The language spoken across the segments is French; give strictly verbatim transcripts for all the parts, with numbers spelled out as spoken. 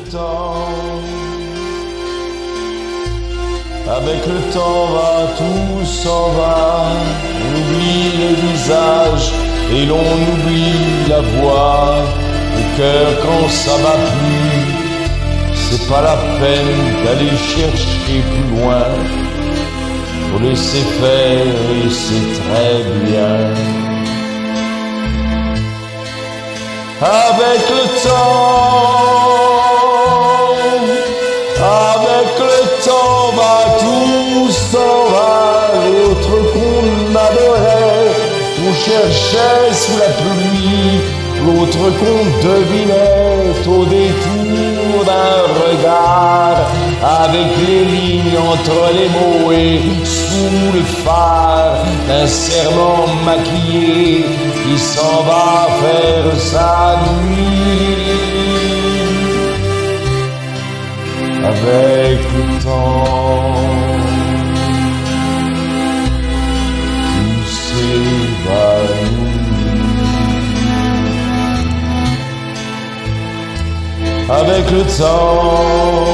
temps, avec le temps va, tout s'en va, on oublie le visage et l'on oublie la voix, le cœur quand ça va plus, c'est pas la peine d'aller chercher plus loin, faut laisser faire et c'est très bien. Avec le temps, avec le temps va, tout s'en va, l'autre qu'on adorait, qu'on cherchait sous la pluie, l'autre qu'on devinait au détour d'un regard, avec les lignes entre les mots et sous le phare d'un serment maquillé qui s'en va faire sa nuit. Avec le temps, tout s'évanouit. Avec le temps,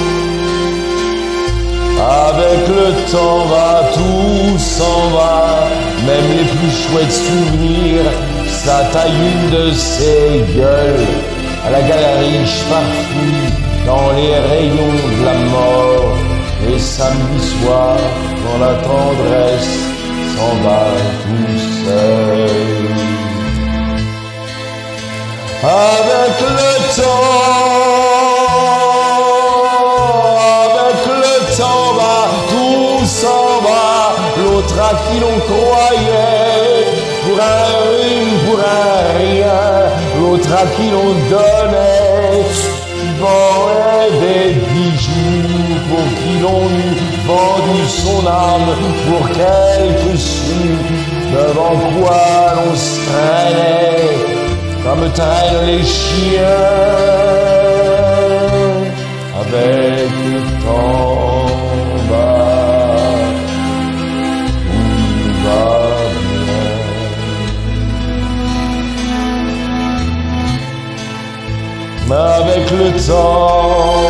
avec le temps va, tout s'en va, même les plus chouettes souvenirs, ça taille une de ces gueules à la galerie Farfouille, dans les rayons de la mort, les samedis soirs, quand la tendresse s'en va tout seul. Avec le temps, avec le temps va, tout s'en va, l'autre à qui l'on croyait, pour un rhume, pour un rien, l'autre à qui l'on donnait, vendait des bijoux, pour qui l'on eût vendu son âme, pour quelques sous, devant quoi l'on se traînait, comme traînent les chiens. Avec le temps va, tout va bien. Avec le temps,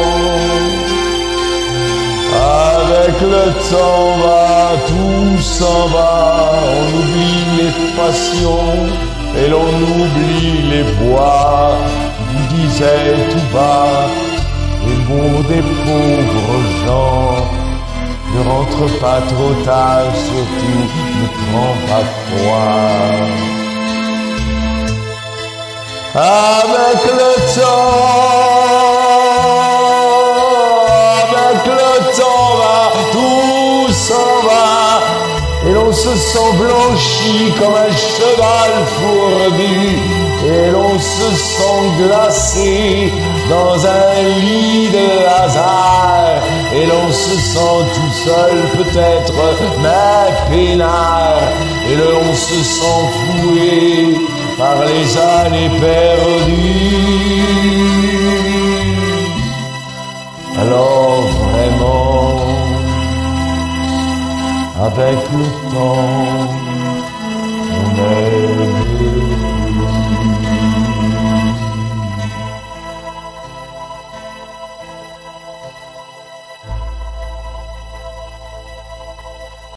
avec le temps va, tout s'en va, on oublie les passions et l'on oublie les voix qui vous disaient tout bas, les mots des pauvres gens, ne rentre pas trop tard, surtout ne prends pas froid. Avec le temps, avec le temps va, tout s'en va, et l'on se sent blanchi comme un cheval fourbu, et l'on se sent glacé dans un lit de hasard, et l'on se sent tout seul peut-être, mais peinard, et l'on se sent foué par les années perdues. Alors vraiment, avec le temps, on est